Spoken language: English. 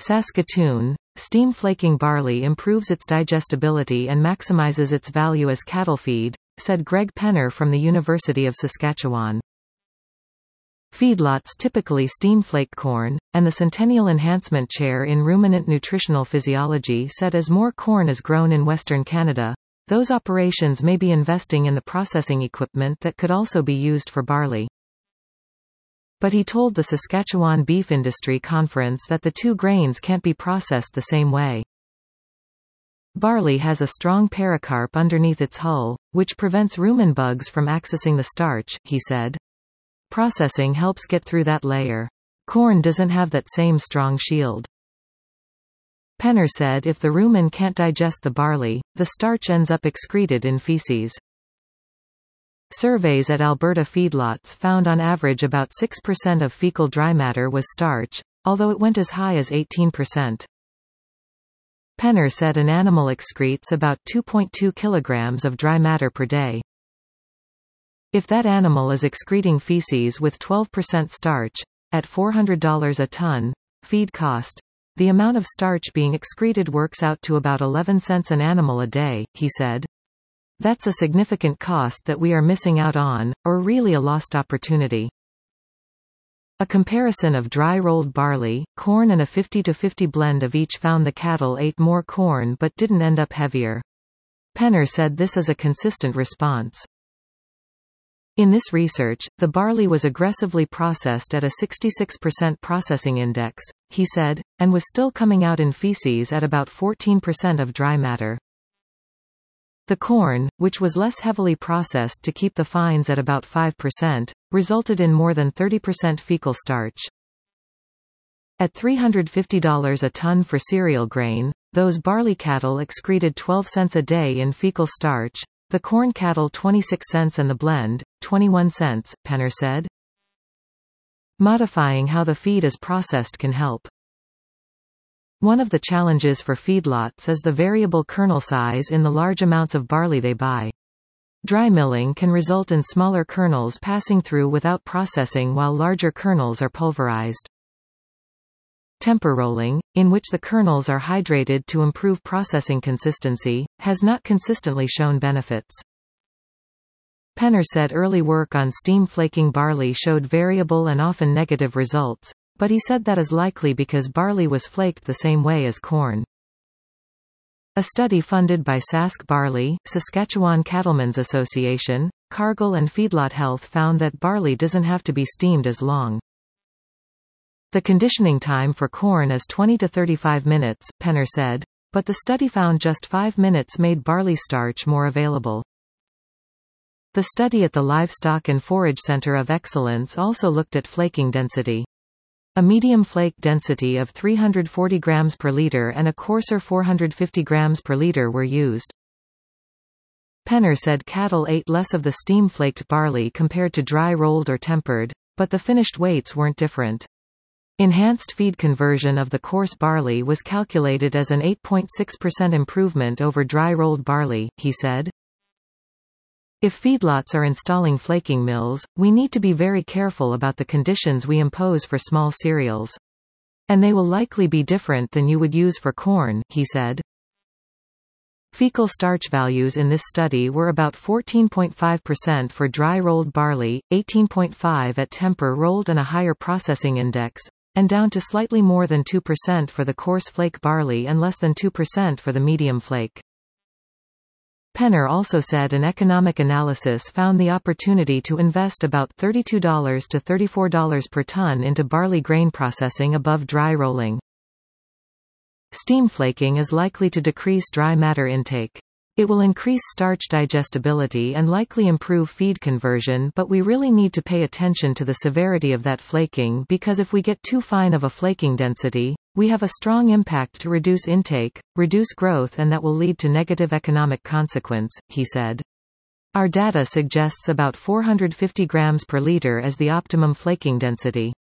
Saskatoon. Steam flaking barley improves its digestibility and maximizes its value as cattle feed, said Greg Penner from the University of Saskatchewan. Feedlots typically steam flake corn, and the Centennial Enhancement Chair in Ruminant Nutritional Physiology said as more corn is grown in Western Canada, those operations may be investing in the processing equipment that could also be used for barley. But he told the Saskatchewan Beef Industry Conference that the two grains can't be processed the same way. Barley has a strong pericarp underneath its hull, which prevents rumen bugs from accessing the starch, he said. Processing helps get through that layer. Corn doesn't have that same strong shield. Penner said if the rumen can't digest the barley, the starch ends up excreted in feces. Surveys at Alberta feedlots found on average about 6% of fecal dry matter was starch, although it went as high as 18%. Penner said an animal excretes about 2.2 kilograms of dry matter per day. If that animal is excreting feces with 12% starch, at $400 a ton, feed cost, the amount of starch being excreted works out to about 11 cents an animal a day, he said. That's a significant cost that we are missing out on, or really a lost opportunity. A comparison of dry rolled barley, corn and a 50-50 blend of each found the cattle ate more corn but didn't end up heavier. Penner said this is a consistent response. In this research, the barley was aggressively processed at a 66% processing index, he said, and was still coming out in feces at about 14% of dry matter. The corn, which was less heavily processed to keep the fines at about 5%, resulted in more than 30% fecal starch. At $350 a ton for cereal grain, those barley cattle excreted 12 cents a day in fecal starch, the corn cattle 26 cents and the blend, 21 cents, Penner said. Modifying how the feed is processed can help. One of the challenges for feedlots is the variable kernel size in the large amounts of barley they buy. Dry milling can result in smaller kernels passing through without processing while larger kernels are pulverized. Temper rolling, in which the kernels are hydrated to improve processing consistency, has not consistently shown benefits. Penner said early work on steam flaking barley showed variable and often negative results, but he said that is likely because barley was flaked the same way as corn. A study funded by Sask Barley, Saskatchewan Cattlemen's Association, Cargill and Feedlot Health found that barley doesn't have to be steamed as long. The conditioning time for corn is 20 to 35 minutes, Penner said, but the study found just 5 minutes made barley starch more available. The study at the Livestock and Forage Center of Excellence also looked at flaking density. A medium flake density of 340 grams per liter and a coarser 450 grams per liter were used. Penner said cattle ate less of the steam-flaked barley compared to dry-rolled or tempered, but the finished weights weren't different. Enhanced feed conversion of the coarse barley was calculated as an 8.6% improvement over dry-rolled barley, he said. If feedlots are installing flaking mills, we need to be very careful about the conditions we impose for small cereals. And they will likely be different than you would use for corn, he said. Fecal starch values in this study were about 14.5% for dry-rolled barley, 18.5% at temper-rolled and a higher processing index, and down to slightly more than 2% for the coarse flake barley and less than 2% for the medium flake. Penner also said an economic analysis found the opportunity to invest about $32 to $34 per ton into barley grain processing above dry rolling. Steam flaking is likely to decrease dry matter intake. It will increase starch digestibility and likely improve feed conversion, but we really need to pay attention to the severity of that flaking because if we get too fine of a flaking density, we have a strong impact to reduce intake, reduce growth, and that will lead to negative economic consequence, he said. Our data suggests about 450 grams per liter as the optimum flaking density.